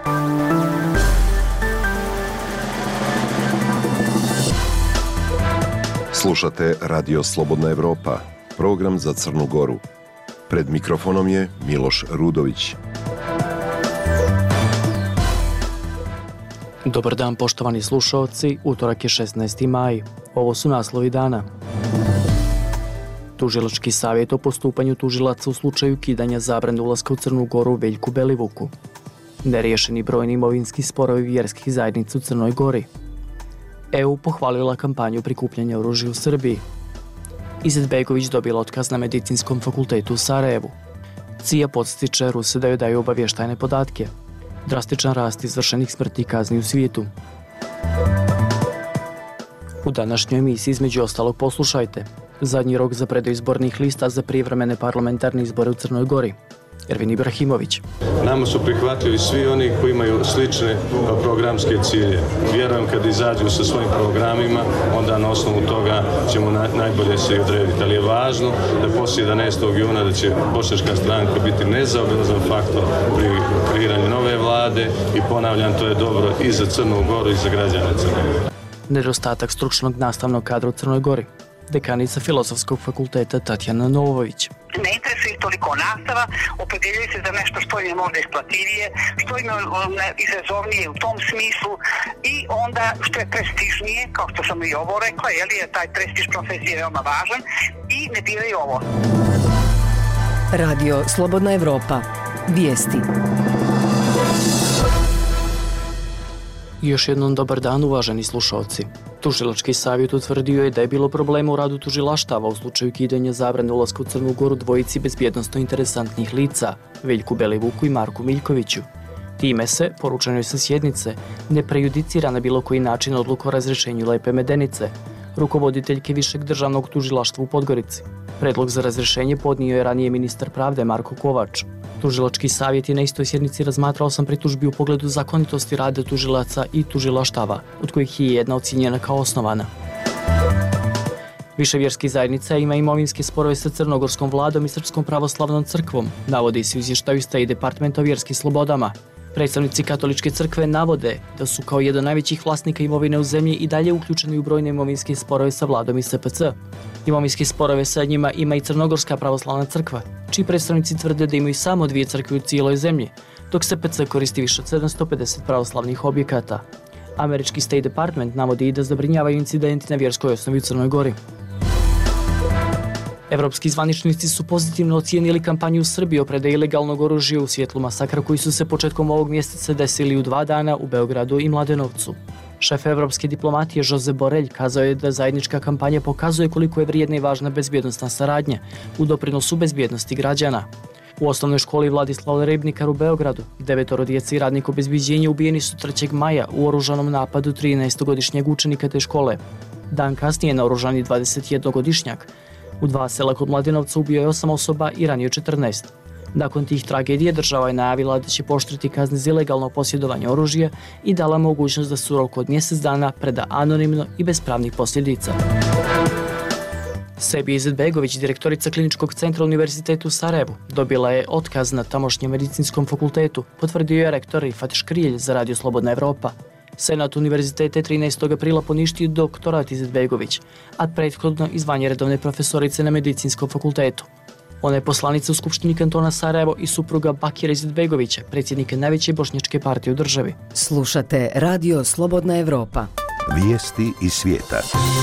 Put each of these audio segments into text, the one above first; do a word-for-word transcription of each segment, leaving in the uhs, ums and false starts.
Slušate Radio Slobodna Evropa, program za Crnu Goru. Pred mikrofonom je Miloš Rudović. Dobar dan, poštovani slušalci, utorak je šesnaesti maj. Ovo su naslovi dana. Tužilački savjet o postupanju tužilaca u slučaju kidanja zabrane ulaska u Crnu Goru Veljku Belivuku. Neriješeni brojni imovinski sporovi vjerskih zajednica u Crnoj Gori. E U pohvalila kampanju prikupljanja oružja u Srbiji. Izetbegović dobila otkaz na Medicinskom fakultetu u Sarajevu. C I A podstiče Ruse da joj daju obavještajne podatke. Drastičan rast izvršenih smrtnih kazni u svijetu. U današnjoj emisiji između ostalog poslušajte. Zadnji rok za predaju izbornih lista za prijevremene parlamentarne izbore u Crnoj Gori. Ervin Ibrahimović. Nama su prihvatljivi svi oni koji imaju slične programske cilje. Vjerujem kad izađu sa svojim programima, onda na osnovu toga ćemo na, najbolje se i odrediti. Ali je važno da poslije jedanaestog juna da će bošnjačka stranka biti nezaobilazan faktor pri kreiranju nove vlade i ponavljam, to je dobro i za Crnu Goru i za građane Crne Gore. Nedostatak stručnog nastavnog kadra u Crnoj Gori. Dekanica Filozofskog fakulteta Tatjana Novović. Ne interesuje ih toliko nastava, opredjeljuju se za nešto što im je možda isplativije, što im je izazovnije u tom smislu i onda što je prestižnije, kao što sam i ovo rekla, je li je taj prestiž profesije veoma važan i ne biraju ovo. Radio Slobodna Evropa. Vijesti. Još jednom dobar dan, uvaženi slušalci. Tužilački savjet utvrdio je da je bilo problema u radu tužilaštava u slučaju kidanja zabrane ulaska u Crnu Goru dvojici bezbjednosno interesantnih lica, Veljku Belivuku i Marku Miljkoviću. Time se, poručeno je sa sjednice, ne prejudicira na bilo koji način odluku o razrješenju Lepe Medenice, rukovoditeljke Višeg državnog tužilaštva u Podgorici. Predlog za razrješenje podnio je ranije ministar pravde Marko Kovač. Tužilački savjet je na istoj sjednici razmatrao osam pritužbi u pogledu zakonitosti rada tužilaca i tužilaštava, od kojih je jedna ocijenjena kao osnovana. Više vjerskih zajednica ima imovinske sporove sa crnogorskom vladom i Srpskom pravoslavnom crkvom, navodi se u izvještaju State Departmenta o vjerskim slobodama. Predstavnici katoličke crkve navode da su kao jedan od najvećih vlasnika imovine u zemlji i dalje uključeni u brojne imovinske sporove sa vladom i S P C. Imovinske sporove sa njima ima i Crnogorska pravoslavna crkva, čiji predstavnici tvrde da imaju samo dvije crkve u cijeloj zemlji, dok S P C koristi više od sedamsto pedeset pravoslavnih objekata. Američki State Department navodi i da zabrinjavaju incidenti na vjerskoj osnovi u Crnoj Gori. Evropski zvaničnici su pozitivno ocijenili kampanju u Srbiji o predaji ilegalnog oružja u svjetlu masakra koji su se početkom ovog mjeseca desili u dva dana u Beogradu i Mladenovcu. Šef evropske diplomatije Jose Borrell kazao je da zajednička kampanja pokazuje koliko je vrijedna i važna bezbjednosna saradnja u doprinosu bezbjednosti građana. U osnovnoj školi Vladislav Ribnikar u Beogradu devetoro djece i radnik obezbijeđenja ubijeni su trećeg maja u oružanom napadu trinaestogodišnjeg učenika te škole. Dan kasnije naoružani dvadesetjednogodišnjak u dva sela kod Mladenovca ubio je osam osoba i ranio četrnaest. Nakon tih tragedije država je najavila da će pooštriti kazne za ilegalno posjedovanje oružja i dala mogućnost da se u roku od mjesec dana preda anonimno i bez pravnih posljedica. Sebija Izetbegović, direktorica Kliničkog centra Univerzitetu u Sarajevu, dobila je otkaz na tamošnjem medicinskom fakultetu, potvrdio je rektor Rifat Škrilj za Radio Slobodna Evropa. Senat univerziteta je trinaestog aprila poništio doktorat Izetbegović, a prethodno i zvanje redovne profesorice na medicinskom fakultetu. Ona je poslanica u Skupštini kantona Sarajevo i supruga Bakira Izetbegovića, predsjednika najveće bošnjačke partije u državi. Slušate Radio Slobodna Evropa. Vijesti iz svijeta.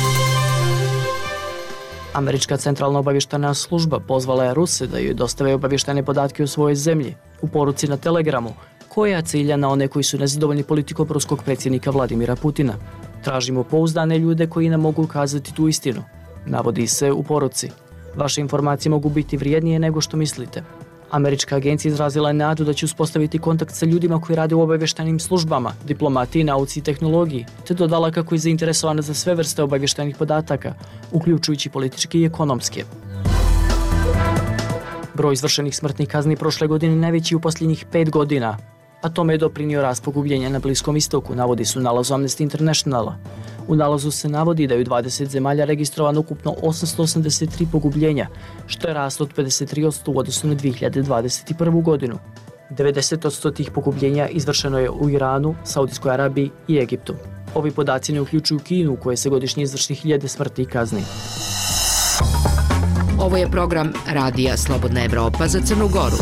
Američka centralna obavještajna služba pozvala je Ruse da joj dostave obavještajne podatke o svojoj zemlji u poruci na Telegramu, koja cilja na one koji su nezadovoljni politikom ruskog predsjednika Vladimira Putina. Tražimo pouzdane ljude koji nam mogu ukazati tu istinu, navodi se u poruci. Vaše informacije mogu biti vrijednije nego što mislite. Američka agencija izrazila je nadu da će uspostaviti kontakt sa ljudima koji rade u obavještajnim službama, diplomatiji, nauci i tehnologiji, te dodala kako je zainteresovana za sve vrste obavještajnih podataka, uključujući političke i ekonomske. Broj izvršenih smrtnih kazni prošle godine najveći u posljednjih pet godina, a tome je doprinio rast pogubljenja na Bliskom istoku, navodi su u nalazu Amnesty Internationala. U nalazu se navodi da je u dvadeset zemalja registrovano ukupno osamsto osamdeset tri pogubljenja, što je rast od pedeset tri posto u odnosu na dvije hiljade dvadeset prvu godinu. devedeset posto tih pogubljenja izvršeno je u Iranu, Saudijskoj Arabiji i Egiptu. Ovi podaci ne uključuju Kinu, u kojoj se godišnje izvrši hiljade smrti i kazni. Ovo je program Radija Slobodna Evropa za Crnu Goru.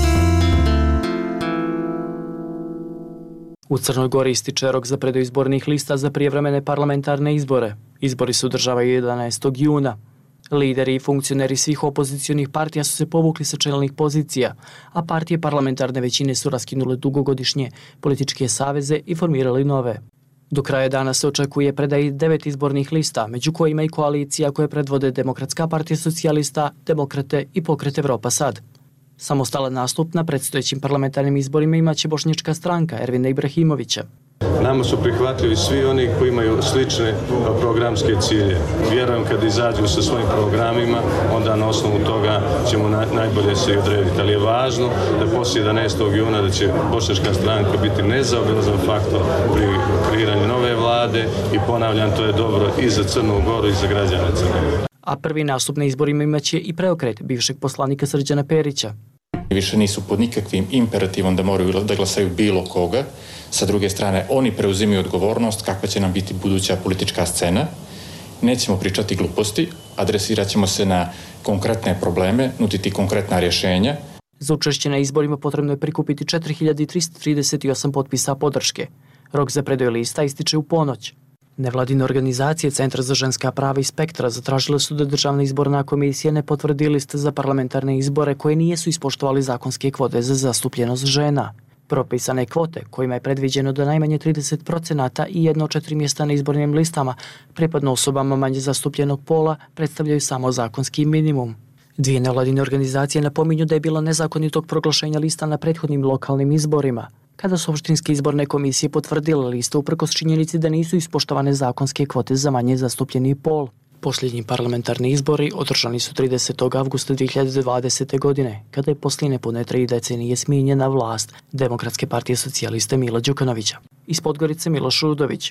U Crnoj Gori ističe rok za predaju izbornih lista za prijevremene parlamentarne izbore. Izbori se održavaju jedanaestog juna. Lideri i funkcioneri svih opozicionih partija su se povukli sa čelnih pozicija, a partije parlamentarne većine su raskinule dugogodišnje političke saveze i formirali nove. Do kraja dana se očekuje predaj devet izbornih lista, među kojima i koalicija koje predvode Demokratska partija socijalista, Demokrate i Pokret Evropa Sad. Samostalan nastup na predstojećim parlamentarnim izborima imaće Bošnjačka stranka Ervina Ibrahimovića. Nama su prihvatljivi svi oni koji imaju slične programske cilje. Vjerujem kad izađu sa svojim programima, onda na osnovu toga ćemo na, najbolje se i odrediti. Ali je važno da poslije jedanaestog juna da će Bošnjačka stranka biti nezaobilazan faktor pri kreiranju nove vlade i ponavljam, to je dobro i za Crnu Goru i za građane Crne Gore. A prvi nastup na izborima imaće i preokret bivšeg poslanika Srđana Perića. Više nisu pod nikakvim imperativom da moraju da glasaju bilo koga. Sa druge strane, oni preuzimaju odgovornost kakva će nam biti buduća politička scena. Nećemo pričati gluposti, adresirat ćemo se na konkretne probleme, nuditi konkretna rješenja. Za učešće na izborima potrebno je prikupiti četiri hiljade tristo trideset osam potpisa podrške. Rok za predaju lista ističe u ponoć. Nevladine organizacije Centra za ženska prava i Spektra zatražile su da Državna izborna komisija ne potvrdi liste za parlamentarne izbore koje nijesu ispoštovali zakonske kvote za zastupljenost žena. Propisane kvote, kojima je predviđeno da najmanje trideset procenata i jedno od četiri mjesta na izbornim listama pripadno osobama manje zastupljenog pola, predstavljaju samo zakonski minimum. Dvije nevladine organizacije napominju da je bilo nezakonitog proglašenja lista na prethodnim lokalnim izborima, kada su opštinske izborne komisije potvrdile listu uprkos činjenici da nisu ispoštovane zakonske kvote za manje zastupljeni pol. Posljednji parlamentarni izbori održani su tridesetog avgusta dvije hiljade dvadesete. godine, kada je poslije nepune tri decenije smijenjena vlast Demokratske partije socijaliste Mila Đukanovića. Iz Podgorice Miloš Rudović.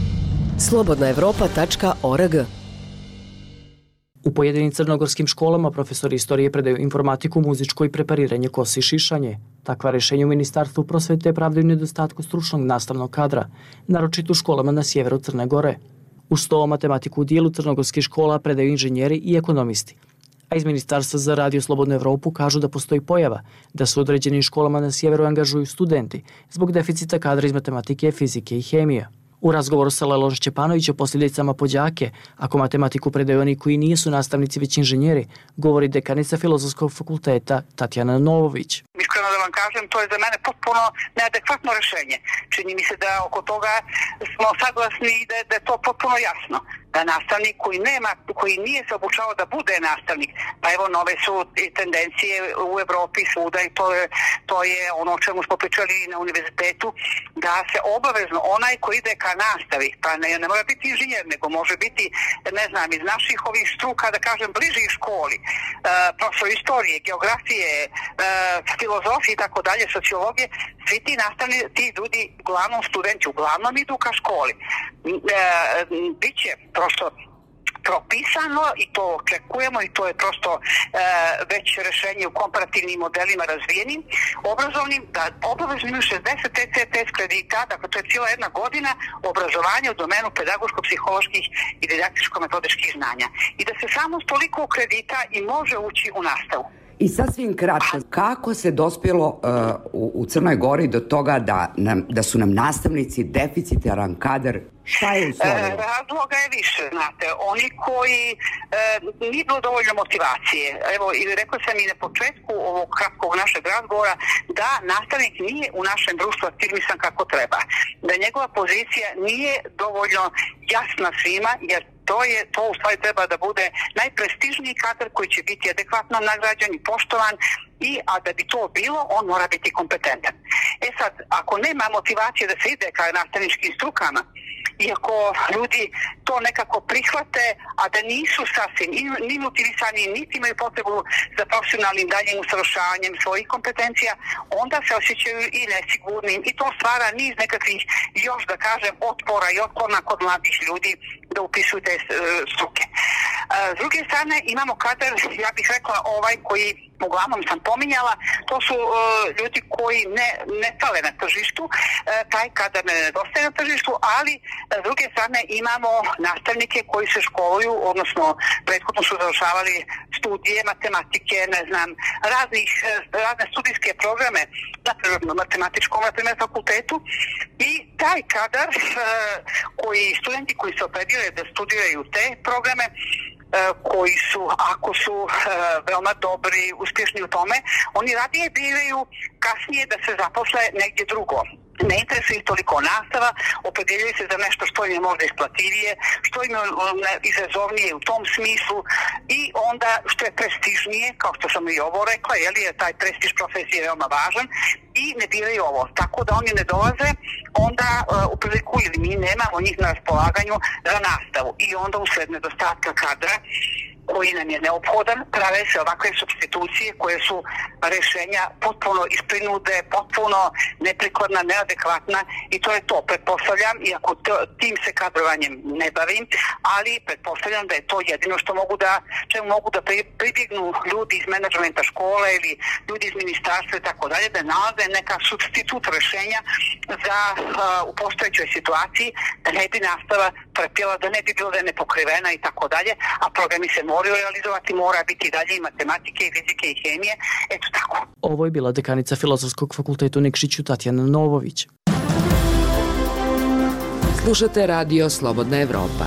slobodna evropa tačka org. U pojedinim crnogorskim školama profesori istorije predaju informatiku, muzičko i prepariranje kose i šišanje. Takva rješenja u Ministarstvu prosvete pravdaju nedostatku stručnog nastavnog kadra, naročito u školama na sjeveru Crne Gore. Uz to matematiku u dijelu crnogorskih škola predaju inženjeri i ekonomisti. A iz Ministarstva za Radio Slobodnu Evropu kažu da postoji pojava da se u određenim školama na sjeveru angažuju studenti zbog deficita kadra iz matematike, fizike i hemije. U razgovoru sa Lelom Šćepanović o posljedicama po đake, ako matematiku predaju oni koji nisu nastavnici već inženjeri, govori dekanica Filozofskog fakulteta Tatjana Novović. Iskreno da vam kažem, to je za mene potpuno neadekvatno rješenje. Čini mi se da oko toga smo saglasni i da, da je to potpuno jasno. Da nastavnik koji nema, koji nije se obučavao da bude nastavnik, pa evo nove su tendencije u Evropi svuda i to je, to je ono o čemu smo pričali na univerzitetu, da se obavezno onaj koji ide ka nastavi, pa ne, ne mora biti inženjer, nego može biti, ne znam, iz naših ovih struka, da kažem, bližih školi, e, profesor istorije, geografije, e, filozofije i tako dalje, sociologije, svi ti nastavni, ti ljudi, uglavnom studenti, uglavnom idu ka školi. E, biće prosto propisano i to očekujemo i to je prosto e, već rješenje u komparativnim modelima razvijenim, obrazovnim, da obavezno imaju šezdeset E C T S kredita, dakle to je cijela jedna godina obrazovanja u domenu pedagoško-psiholoških i didaktičko-metodičkih znanja. I da se samo toliko kredita i može ući u nastavu. I sasvim kratko, kako se dospjelo uh, u, u Crnoj Gori do toga da, nam, da su nam nastavnici deficitaran kadar? Šta je uslovilo? E, razloga je više, znate. Oni koji e, nije bilo dovoljno motivacije. Evo, i rekao sam i na početku ovog kratkog našeg razgovora da nastavnik nije u našem društvu afirmisan kako treba. Da njegova pozicija nije dovoljno jasna svima, jer to je to u stvari treba da bude najprestižniji kadar koji će biti adekvatno nagrađen i poštovan, i a da bi to bilo, on mora biti kompetentan. E sad, ako nema motivacije da se ide ka nastavničkim strukama, iako ljudi to nekako prihvate, a da nisu sasvim ni motivisani, niti imaju potrebu za profesionalnim daljim usavršavanjem svojih kompetencija, onda se osjećaju i nesigurnim i to stvara niz nekakvih, još da kažem, otpora i otporna kod mladih ljudi da upisuju te struke. S druge strane, imamo kadar, ja bih rekla, ovaj koji uglavnom sam pominjala, to su uh, ljudi koji ne, ne fale na tržištu, uh, taj kadar ne nedostaje na tržištu, ali uh, s druge strane imamo nastavnike koji se školuju, odnosno prethodno su završavali studije matematike, ne znam, raznih, uh, razne studijske programe na prirodno matematičkom, na primjer, fakultetu, i taj kadar uh, koji studenti koji se opredile da studiraju te programe, koji su, ako su uh, veoma dobri, uspješni u tome, oni radije biraju kasnije da se zaposle negdje drugo. Ne interesuje ih toliko nastava, opredjeljuju se za nešto što im je možda isplativije, što im je izazovnije u tom smislu i onda što je prestižnije, kao što sam i ovo rekla, jer je taj prestiž profesije veoma važan, i ne biraju ovo. Tako da oni ne dolaze onda uh, u priliku ili mi nemamo njih na raspolaganju za nastavu i onda usled nedostatka kadra koji nam je neophodan, prave se ovakve supstitucije koje su rješenja potpuno isprinude, potpuno neprikladna, neadekvatna i to je to. Pretpostavljam, iako to, tim se kadrovanjem ne bavim, ali pretpostavljam da je to jedino što mogu da, čemu mogu da pribjegnu ljudi iz menadžmenta škole ili ljudi iz ministarstva i tako dalje, da nalaze neka substitut rješenja za uh, u postojećoj situaciji, da ne bi nastava trpjela, da ne bi bila da je nepokrivena i tako dalje, a programi se moraju realizovati, mora biti dalje i matematike, i fizike, i hemije, eto tako. Ovo je bila dekanica Filozofskog fakulteta u Nikšiću Tatjana Novović. Slušate Radio Slobodna Evropa.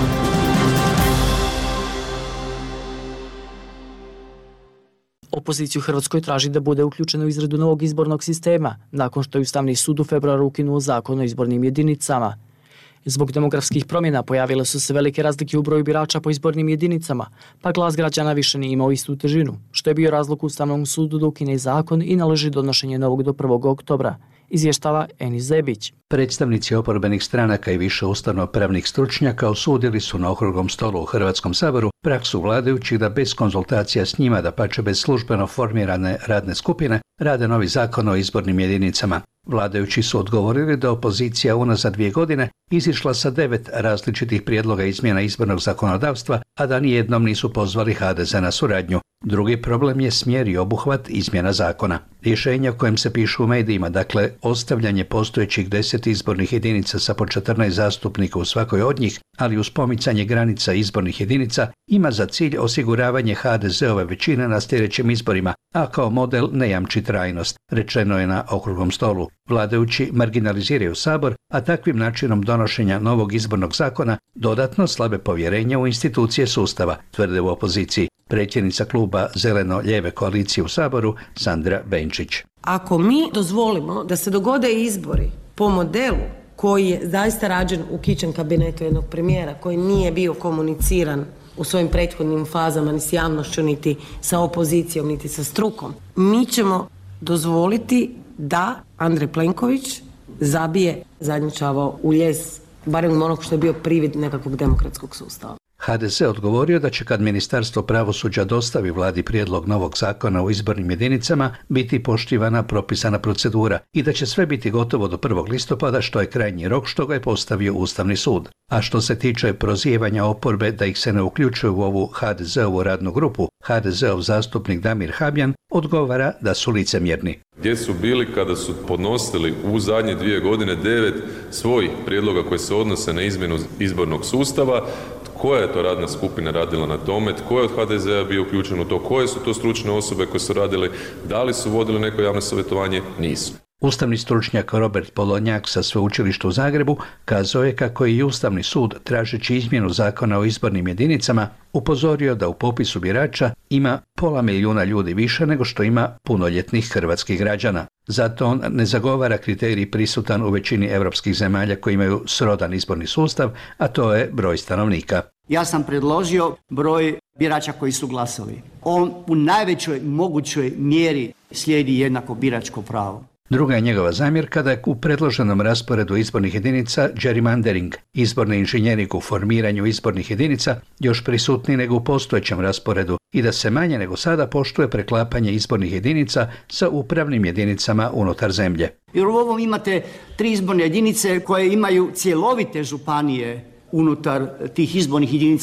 Opozicija u Hrvatskoj traži da bude uključena u izradu novog izbornog sistema, nakon što je Ustavni sud u februaru ukinuo zakon o izbornim jedinicama. Zbog demografskih promjena pojavile su se velike razlike u broju birača po izbornim jedinicama, pa glas građana više nije imao istu težinu, što je bio razlog Ustavnom sudu da ukine zakon i naloži donošenje novog do prvog oktobra, izvještava Enis Zebić. Predstavnici oporbenih stranaka i više ustavno-pravnih stručnjaka osudili su na okruglom stolu u Hrvatskom saboru praksu vladajućih da bez konzultacija s njima, dapače bez službeno formirane radne skupine, rade novi zakon o izbornim jedinicama. Vladajući su odgovorili da opozicija unazad dvije godine izišla sa devet različitih prijedloga izmjena izbornog zakonodavstva, a da nijednom nisu pozvali ha de ze na suradnju. Drugi problem je smjer i obuhvat izmjena zakona. Rješenja o kojem se pišu u medijima, dakle ostavljanje postojećih deset izbornih jedinica sa po četrnaest zastupnika u svakoj od njih, ali uz pomicanje granica izbornih jedinica, ima za cilj osiguravanje ha de zeove većine na sljedećim izborima, a kao model ne jamči trajnost, rečeno je na okruglom stolu. Vladajući marginaliziraju Sabor, a takvim načinom donošenja novog izbornog zakona dodatno slabe povjerenje u institucije sustava, tvrde u opoziciji. Predsjednica kluba Zeleno-lijeve koalicije u Saboru, Sandra Benčić. Ako mi dozvolimo da se dogode izbori po modelu koji je zaista rađen u kičen kabinetu jednog premijera, koji nije bio komuniciran u svojim prethodnim fazama ni s javnošću, niti sa opozicijom, niti sa strukom, mi ćemo dozvoliti da Andrej Plenković zabije zadnji čavao u lijes, barem onog što je bio privid nekakvog demokratskog sustava. ha de ze odgovorio da će kad Ministarstvo pravosuđa dostavi vladi prijedlog novog zakona o izbornim jedinicama biti poštivana propisana procedura i da će sve biti gotovo do prvog listopada, što je krajnji rok što ga je postavio Ustavni sud. A što se tiče prozivanja oporbe da ih se ne uključuje u ovu ha de zeovu radnu grupu, ha de zeov zastupnik Damir Habjan odgovara da su licemjerni. Gdje su bili kada su podnosili u zadnje dvije godine devet svojih prijedloga koji se odnose na izmjenu izbornog sustava, koja je to radna skupina radila na tome, tko je od ha de zea bio uključen u to, koje su to stručne osobe koje su radili, da li su vodili neko javno savjetovanje, nisu. Ustavni stručnjak Robert Polonjak sa Sveučilišta u Zagrebu kazao je kako je i Ustavni sud, tražeći izmjenu zakona o izbornim jedinicama, upozorio da u popisu birača ima pola milijuna ljudi više nego što ima punoljetnih hrvatskih građana. Zato on ne zagovara kriterij prisutan u većini europskih zemalja koji imaju srodan izborni sustav, a to je broj stanovnika. Ja sam predložio broj birača koji su glasali. On u najvećoj mogućoj mjeri slijedi jednako biračko pravo. Druga je njegova zamjerka da je u predloženom rasporedu izbornih jedinica gerrymandering, izborni inženjering u formiranju izbornih jedinica, još prisutniji nego u postojećem rasporedu i da se manje nego sada poštuje preklapanje izbornih jedinica sa upravnim jedinicama unutar zemlje. Jer u ovom imate tri izborne jedinice koje imaju cjelovite županije unutar tih izbornih jedinica.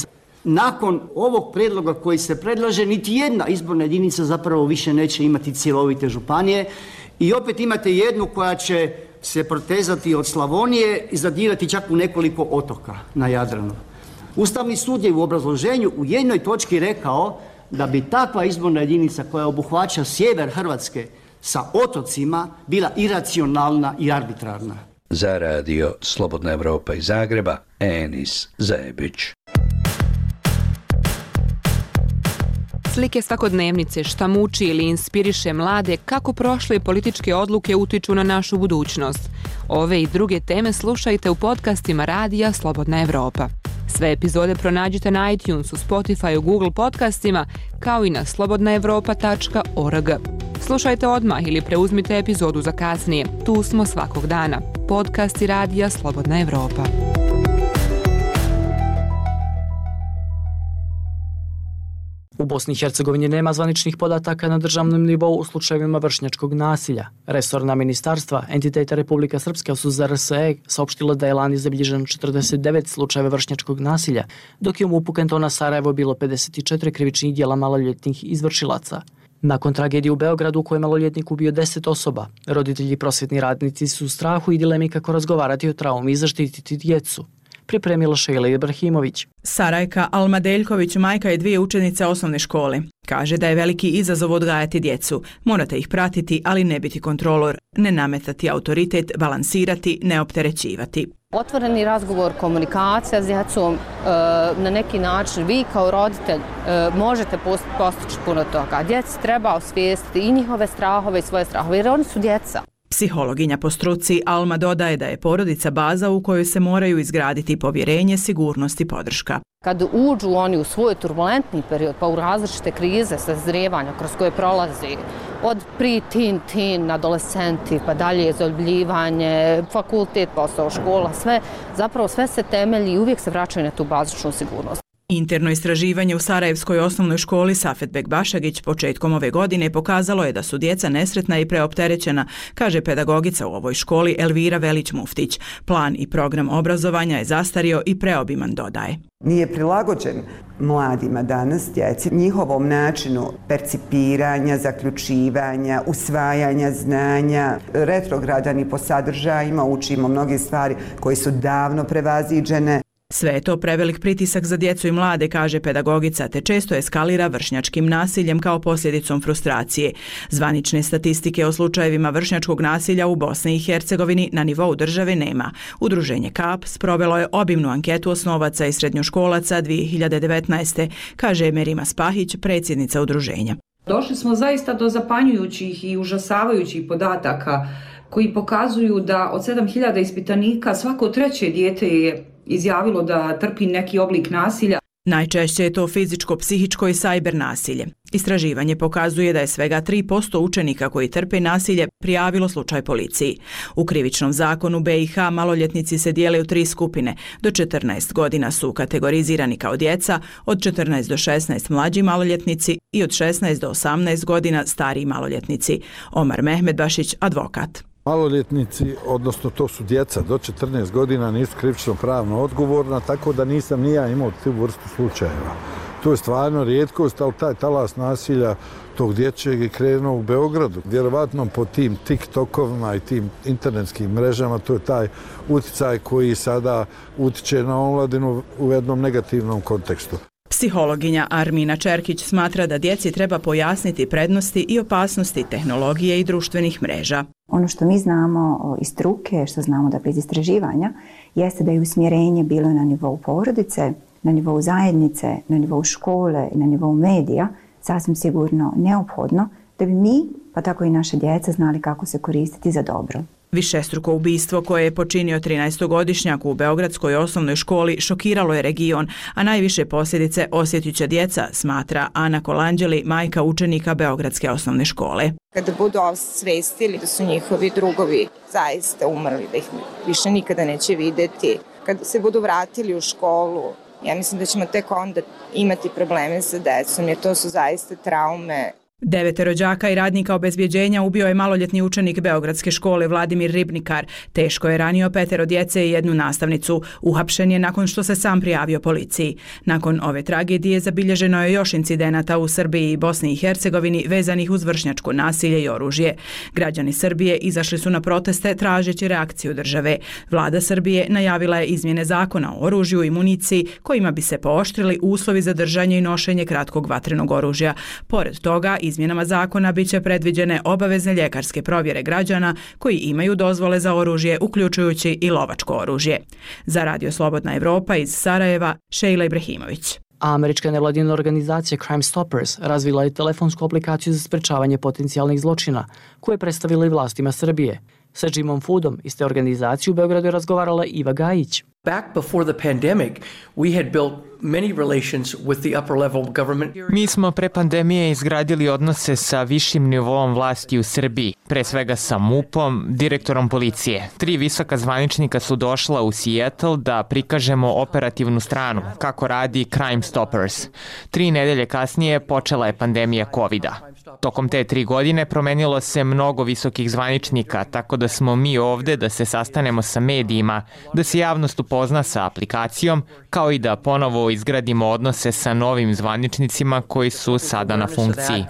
nakon ovog predloga koji se predlaže, niti jedna izborna jedinica zapravo više neće imati cjelovite županije i opet imate jednu koja će se protezati od Slavonije i zadirati čak u nekoliko otoka na Jadranu. Ustavni sud je u obrazloženju u jednoj točki rekao da bi takva izborna jedinica koja obuhvaća sjever Hrvatske sa otocima bila iracionalna i arbitrarna. Za radio Slobodna Evropa iz Zagreba, Enis Zajebić. Slike svakodnevnice šta muči ili inspiriše mlade kako prošle političke odluke utiču na našu budućnost. Ove i druge teme slušajte u podcastima Radija Slobodna Evropa. Sve epizode pronađite na iTunesu, Spotify, Google podcastima, kao i na slobodna evropa tačka org. Slušajte odmah ili preuzmite epizodu za kasnije. Tu smo svakog dana. Podcasti Radija Slobodna Evropa. U Bosni i Hercegovini nema zvaničnih podataka na državnom nivou u slučajevima vršnjačkog nasilja. Resorna ministarstva, entiteta Republika Srpska su za R S E saopštila da je lani zabilježeno četrdeset devet slučajeva vršnjačkog nasilja, dok je u MUP-u kantona Sarajevo bilo pedeset četiri krivičnih djela maloljetnih izvršilaca. Nakon tragedije u Beogradu u kojoj je maloljetnik ubio deset osoba, roditelji i prosvjetni radnici su u strahu i dilemi kako razgovarati o traumi i zaštititi djecu. Pripremila Šejla Ibrahimović. Sarajka Almadeljković majka je dvije učenice osnovne škole. Kaže da je veliki izazov odgajati djecu. Morate ih pratiti, ali ne biti kontrolor, ne nametati autoritet, balansirati, ne opterećivati. Otvoreni razgovor, komunikacija s djecom, na neki način vi kao roditelj možete postići puno toga. Djeci treba osvijestiti i njihove strahove i svoje strahove, jer oni su djeca. Psihologinja po struci Alma dodaje da je porodica baza u kojoj se moraju izgraditi povjerenje, sigurnost i podrška. Kad uđu oni u svoj turbulentni period, pa u različite krize, sazrijevanja kroz koje prolazi, od pre-teen, teen, adolescenti, pa dalje zaljubljivanje, fakultet, posao, škola, sve, zapravo sve se temelji i uvijek se vraćaju na tu bazičnu sigurnost. Interno istraživanje u Sarajevskoj osnovnoj školi Safetbek Bašagić početkom ove godine pokazalo je da su djeca nesretna i preopterećena, kaže pedagogica u ovoj školi Elvira Velić-Muftić. Plan i program obrazovanja je zastario i preobiman, dodaje. Nije prilagođen mladima danas, djeci, njihovom načinu percipiranja, zaključivanja, usvajanja znanja, retrogradan i po sadržajima, učimo mnoge stvari koje su davno prevaziđene. Sve je to prevelik pritisak za djecu i mlade, kaže pedagogica, te često eskalira vršnjačkim nasiljem kao posljedicom frustracije. Zvanične statistike o slučajevima vršnjačkog nasilja u Bosni i Hercegovini na nivou države nema. Udruženje KAP sprovelo je obimnu anketu osnovaca i srednjoškolaca dvije hiljade devetnaeste. kaže Merima Spahić, predsjednica udruženja. Došli smo zaista do zapanjujućih i užasavajućih podataka koji pokazuju da od sedam hiljada ispitanika svako treće dijete je izjavilo da trpi neki oblik nasilja. Najčešće je to fizičko, psihičko i sajber nasilje. Istraživanje pokazuje da je svega tri posto učenika koji trpe nasilje prijavilo slučaj policiji. U krivičnom zakonu B i H maloljetnici se dijele u tri skupine. Do četrnaest godina su kategorizirani kao djeca, od četrnaest do šesnaest mlađi maloljetnici i od šesnaest do osamnaest godina stariji maloljetnici. Omar Mehmedbašić, advokat. Maloljetnici, odnosno to su djeca do četrnaest godina, nisu krivično pravno odgovorna, tako da nisam ni ja imao tu vrstu slučajeva. To je stvarno rijetkost, ali taj talas nasilja tog dječjeg je krenuo u Beogradu. Vjerovatno po tim TikTokovima i tim internetskim mrežama, to je taj utjecaj koji sada utiče na omladinu u jednom negativnom kontekstu. Psihologinja Armina Čerkić smatra da djeci treba pojasniti prednosti i opasnosti tehnologije i društvenih mreža. Ono što mi znamo iz struke, što znamo da bez istraživanja, jeste da je usmjerenje bilo na nivou porodice, na nivou zajednice, na nivou škole i na nivou medija sasvim sigurno neophodno da bi mi, pa tako i naše djeca, znali kako se koristiti za dobro. Višestruko ubistvo koje je počinio trinaestogodišnjak u beogradskoj osnovnoj školi šokiralo je region, a najviše posljedice osjetit će djeca, smatra Ana Kolanđeli, majka učenika beogradske osnovne škole. Kada budu osvestili da su njihovi drugovi zaista umrli, da ih više nikada neće vidjeti, kada se budu vratili u školu, ja mislim da ćemo tek onda imati probleme sa decom, jer to su zaista traume. Devetero đaka i radnika obezbjeđenja ubio je maloljetni učenik Beogradske škole Vladimir Ribnikar. Teško je ranio petero djece i jednu nastavnicu. Uhapšen je nakon što se sam prijavio policiji. Nakon ove tragedije zabilježeno je još incidenata u Srbiji i Bosni i Hercegovini vezanih uz vršnjačko nasilje i oružje. Građani Srbije izašli su na proteste tražeći reakciju države. Vlada Srbije najavila je izmjene zakona o oružju i municiji kojima bi se pooštrili uslovi za držanje i nošenje kratkog vatrenog oružja. Pored toga, izmjenama zakona biće predviđene obavezne ljekarske provjere građana koji imaju dozvole za oružje, uključujući i lovačko oružje. Za Radio Slobodna Evropa iz Sarajeva, Šejla Ibrahimović. A američka nevladina organizacija Crime Stoppers razvila je telefonsku aplikaciju za sprečavanje potencijalnih zločina, koju je predstavila i vlastima Srbije. Sa Jimom Foodom iz te organizacije u Beogradu je razgovarala Iva Gajić. Back before the pandemic, we had built many relations with the upper level government. Mi smo pre pandemije izgradili odnose sa višim nivoom vlasti u Srbiji, pre svega sa M U P-om, direktorom policije. Tri visoka zvaničnika su došla u Seattle da prikažemo operativnu stranu, kako radi Crime Stoppers. Tri nedelje kasnije počela je pandemija kovida. Tokom te tri godine promenilo se mnogo visokih zvaničnika, tako da smo mi ovde da se sastanemo sa medijima, da se javnost upozna sa aplikacijom, kao i da ponovo izgradimo odnose sa novim zvaničnicima koji su sada na funkciji.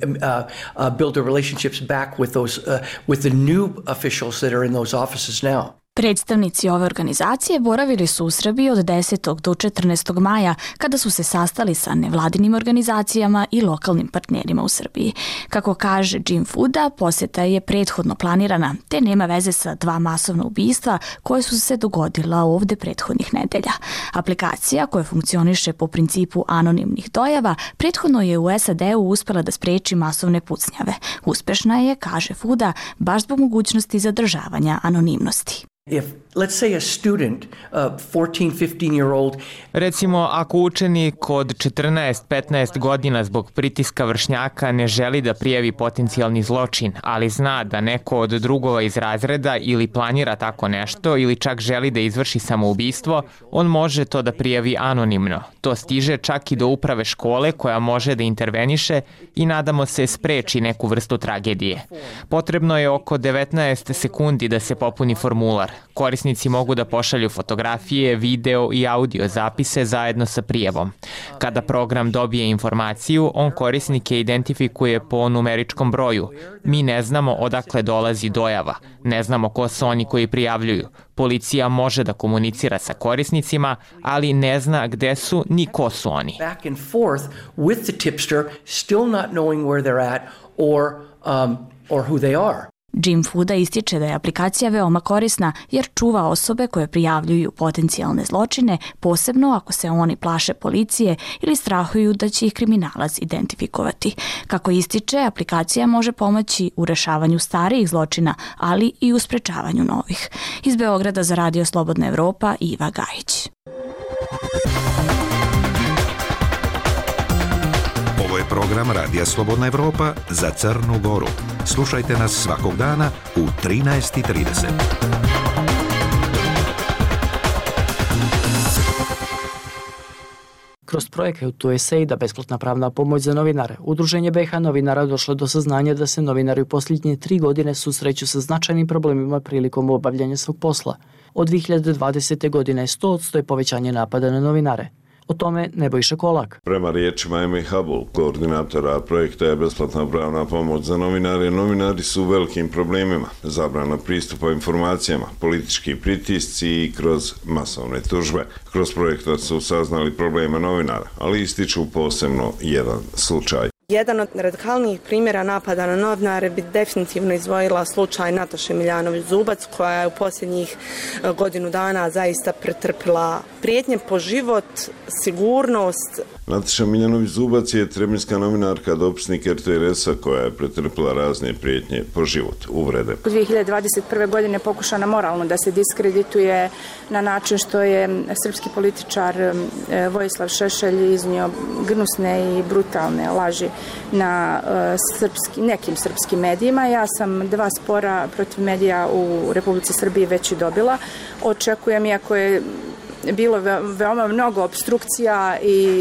Predstavnici ove organizacije boravili su u Srbiji od desetog do četrnaestog maja kada su se sastali sa nevladinim organizacijama i lokalnim partnerima u Srbiji. Kako kaže Jim Fooda, posjeta je prethodno planirana, te nema veze sa dva masovna ubistva koje su se dogodila ovde prethodnih nedelja. Aplikacija koja funkcioniše po principu anonimnih dojava prethodno je u S A D-u uspela da spreči masovne pucnjave. Uspešna je, kaže Fooda, baš zbog mogućnosti zadržavanja anonimnosti. If, let's say, a student, a fourteen, fifteen year old... Recimo, ako učenik od četrnaest petnaest godina zbog pritiska vršnjaka ne želi da prijavi potencijalni zločin, ali zna da neko od drugova iz razreda ili planira tako nešto ili čak želi da izvrši samoubistvo, on može to da prijavi anonimno. To stiže čak i do uprave škole koja može da interveniše i nadamo se spreči neku vrstu tragedije. Potrebno je oko devetnaest sekundi da se popuni formular. Korisnici mogu da pošalju fotografije, video i audio zapise zajedno sa prijavom. Kada program dobije informaciju, on korisnike identifikuje po numeričkom broju. Mi ne znamo odakle dolazi dojava, ne znamo ko su oni koji prijavljuju. Policija može da komunicira sa korisnicima, ali ne zna gde su ni ko su oni. Back and forth with the tipster, still not knowing where they're at or, um, or who they are. Jim Fooda ističe da je aplikacija veoma korisna jer čuva osobe koje prijavljuju potencijalne zločine, posebno ako se oni plaše policije ili strahuju da će ih kriminalac identifikovati. Kako ističe, aplikacija može pomoći u rešavanju starijih zločina, ali i u sprečavanju novih. Iz Beograda za Radio Slobodna Evropa, Iva Gajić. Ovo je program Radija Slobodna Evropa za Crnu Goru. Slušajte nas svakog dana u trinaest i trideset. Kroz projekat U S A I D-a besplatna pravna pomoć za novinare, Udruženje B H novinara došlo do saznanja da se novinari u posljednje tri godine susreću sa značajnim problemima prilikom obavljanja svog posla. Od dvije hiljade dvadesete. godine sto posto je povećanje napada na novinare. O tome Nebojša Kolak. Prema riječima Amy Hubble, koordinatora projekta je besplatna pravna pomoć za novinare. Novinari su u velikim problemima. Zabrana pristupa informacijama, politički pritisci i kroz masovne tužbe. Kroz projekta su saznali probleme novinara, ali ističu posebno jedan slučaj. Jedan od radikalnijih primjera napada na novinare bi definitivno izdvojila slučaj Nataše Miljanović-Zubac, koja je u posljednjih godinu dana zaista pretrpila prijetnje po život, sigurnost. Nataša Miljanović-Zubac je trebinska novinarka, dopisnik R T R S-a koja je pretrpila razne prijetnje po život, uvrede. U dvije hiljade dvadeset prve. godine pokušana moralno da se diskredituje na način što je srpski političar Vojislav Šešelj iznio gnusne i brutalne laži na srpski, nekim srpskim medijima. Ja sam dva spora protiv medija u Republici Srbiji već i dobila. Očekujem, iako je bilo veoma mnogo obstrukcija i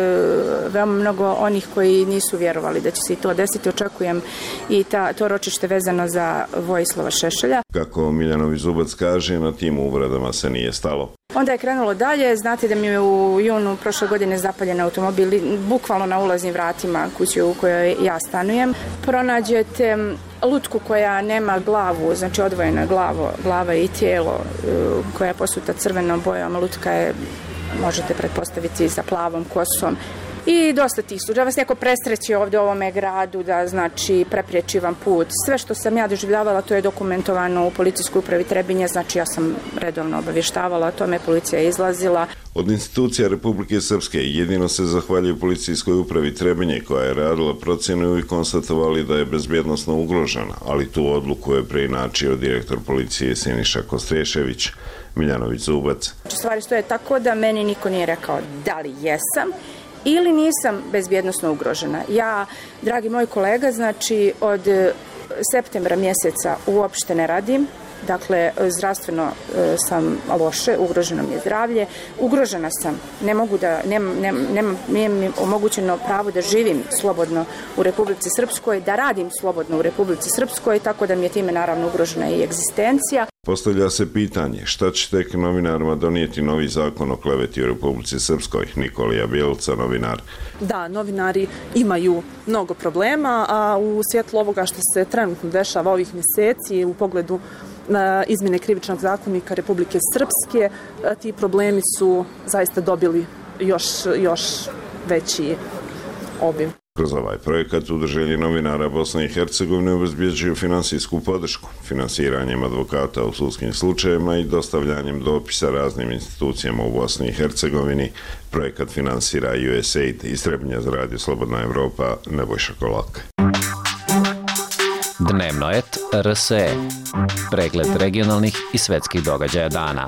veoma mnogo onih koji nisu vjerovali da će se i to desiti. Očekujem i ta, to ročište vezano za Vojislava Šešelja. Kako Miljanović Zubac kaže, na tim uvredama se nije stalo. Onda je krenulo dalje, znate da mi je u junu prošle godine zapaljen automobil, bukvalno na ulaznim vratima kuće u kojoj ja stanujem. Pronađete lutku koja nema glavu, znači odvojena glavo, glava i tijelo koja je posuta crvenom bojom, lutka je, možete pretpostaviti, sa plavom kosom. I dosta tih slučaja. Vas neko presreći ovdje u ovome gradu da znači prepriječi vam put. Sve što sam ja doživljavala to je dokumentovano u policijskoj upravi Trebinje, znači ja sam redovno obavještavala o tome, policija je izlazila. Od institucija Republike Srpske jedino se zahvaljuje policijskoj upravi Trebinje koja je radila procjenu i konstatovali da je bezbjednosno ugrožena, ali tu odluku je preinačio direktor policije Siniša Kostrešević. Miljanović Zubac. Stvari stoje tako da meni niko nije rekao da li jesam ili nisam bezbjednosno ugrožena. Ja, dragi moj kolega, znači od septembra mjeseca uopšte ne radim. Dakle, zdravstveno e, sam loše, ugroženo mi je zdravlje, ugrožena sam, ne mogu da, nemam, nemam, nemam, nije mi omogućeno pravo da živim slobodno u Republici Srpskoj, da radim slobodno u Republici Srpskoj, tako da mi je time naravno ugrožena i egzistencija. Postavlja se pitanje šta će tek novinarima donijeti novi zakon o kleveti u Republici Srpskoj. Nikolija Bjelica, novinar. Da, novinari imaju mnogo problema, a u svjetlu ovoga što se trenutno dešava ovih mjeseci u pogledu na izmjene krivičnog zakonika Republike Srpske, ti problemi su zaista dobili još, još veći obim. Kroz ovaj projekat Udruženje novinara Bosne i Hercegovine obezbjeđuju finansijsku podršku, finansiranjem advokata u sudskim slučajevima i dostavljanjem dopisa raznim institucijama u Bosni i Hercegovini. Projekat finansira U S A I D iz Trebinja za radio Slobodna Evropa, Nebojša Kolak. Dnevno et R S E. Pregled regionalnih i svetskih događaja dana.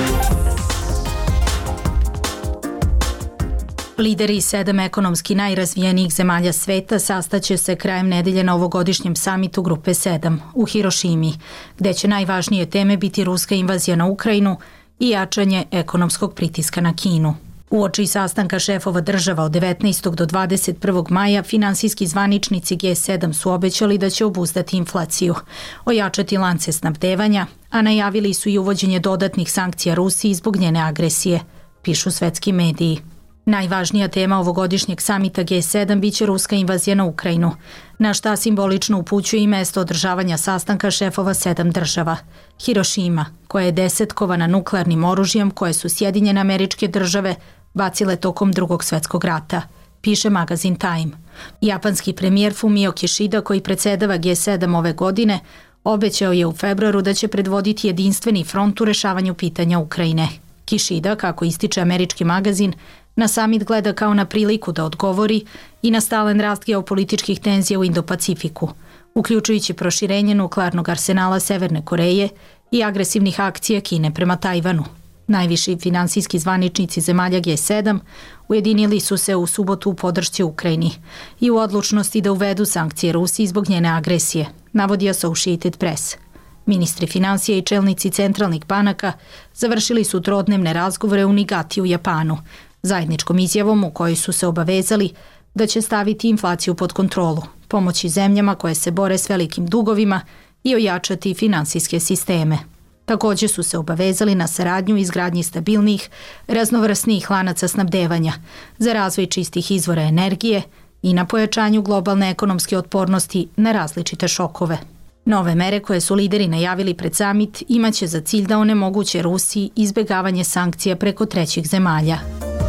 Lideri sedam ekonomski najrazvijenijih zemalja sveta sastaće se krajem nedelje na ovogodišnjem samitu Grupe sedam u Hirošimi, gde će najvažnije teme biti ruska invazija na Ukrajinu i jačanje ekonomskog pritiska na Kinu. Uoči sastanka šefova država od devetnaestog do dvadeset prvog maja, finansijski zvaničnici G sedam su obećali da će obuzdati inflaciju, ojačati lance snabdevanja, a najavili su i uvođenje dodatnih sankcija Rusiji zbog njene agresije, pišu svetski mediji. Najvažnija tema ovogodišnjeg samita G sedam biće ruska invazija na Ukrajinu, na šta simbolično upućuje i mesto održavanja sastanka šefova sedam država. Hirošima, koja je desetkovana nuklearnim oružjem koje su Sjedinjene Američke Države bacile tokom drugog svjetskog rata, piše magazin Time. Japanski premijer Fumio Kishida, koji predsjedava G sedam ove godine, obećao je u februaru da će predvoditi jedinstveni front u rešavanju pitanja Ukrajine. Kishida, kako ističe američki magazin, na samit gleda kao na priliku da odgovori i na stalen rast geopolitičkih tenzija u Indo-Pacifiku, uključujući proširenje nuklearnog arsenala Severne Koreje i agresivnih akcija Kine prema Tajvanu. Najviši finansijski zvaničnici zemalja G sedam ujedinili su se u subotu u podršci Ukrajini i u odlučnosti da uvedu sankcije Rusiji zbog njene agresije, navodi Associated Press. Ministri financija i čelnici centralnih banaka završili su trodnevne razgovore u Nigati u Japanu, zajedničkom izjavom u kojoj su se obavezali da će staviti inflaciju pod kontrolu, pomoći zemljama koje se bore s velikim dugovima i ojačati finansijske sisteme. Također su se obavezali na saradnju u izgradnji stabilnih, raznovrsnih lanaca snabdevanja za razvoj čistih izvora energije i na pojačanju globalne ekonomske otpornosti na različite šokove. Nove mere koje su lideri najavili pred samit imaće za cilj da onemoguće Rusiji izbjegavanje sankcija preko trećih zemalja.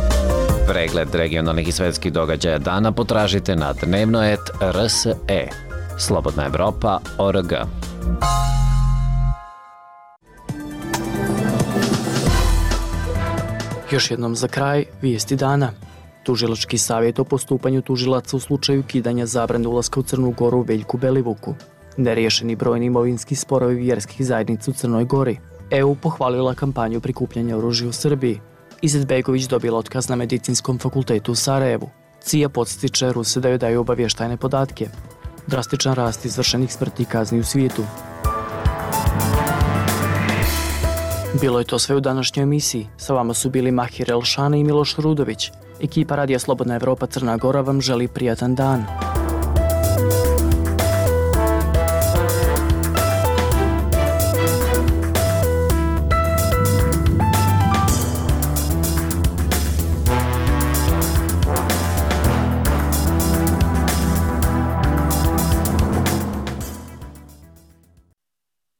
Pregled regionalnih i svetskih događaja dana potražite na dnevno et R S E. Slobodna Evropa, O R G. Još jednom za kraj, vijesti dana. Tužilački savjet o postupanju tužilaca u slučaju kidanja zabrane ulaska u Crnu Goru Veljku Belivuku. Neriješeni brojni imovinski sporovi vjerskih zajednica u Crnoj Gori. E U pohvalila kampanju prikupljanja oružja u Srbiji. Izetbegović dobila otkaz na Medicinskom fakultetu u Sarajevu. C I A podstiče Ruse da joj daju obavještajne podatke. Drastičan rast izvršenih smrti kazni u svijetu. Bilo je to sve u današnjoj emisiji. Sa vama su bili Mahir Elšana i Miloš Rudović. Ekipa Radija Slobodna Evropa Crna Gora vam želi prijatan dan.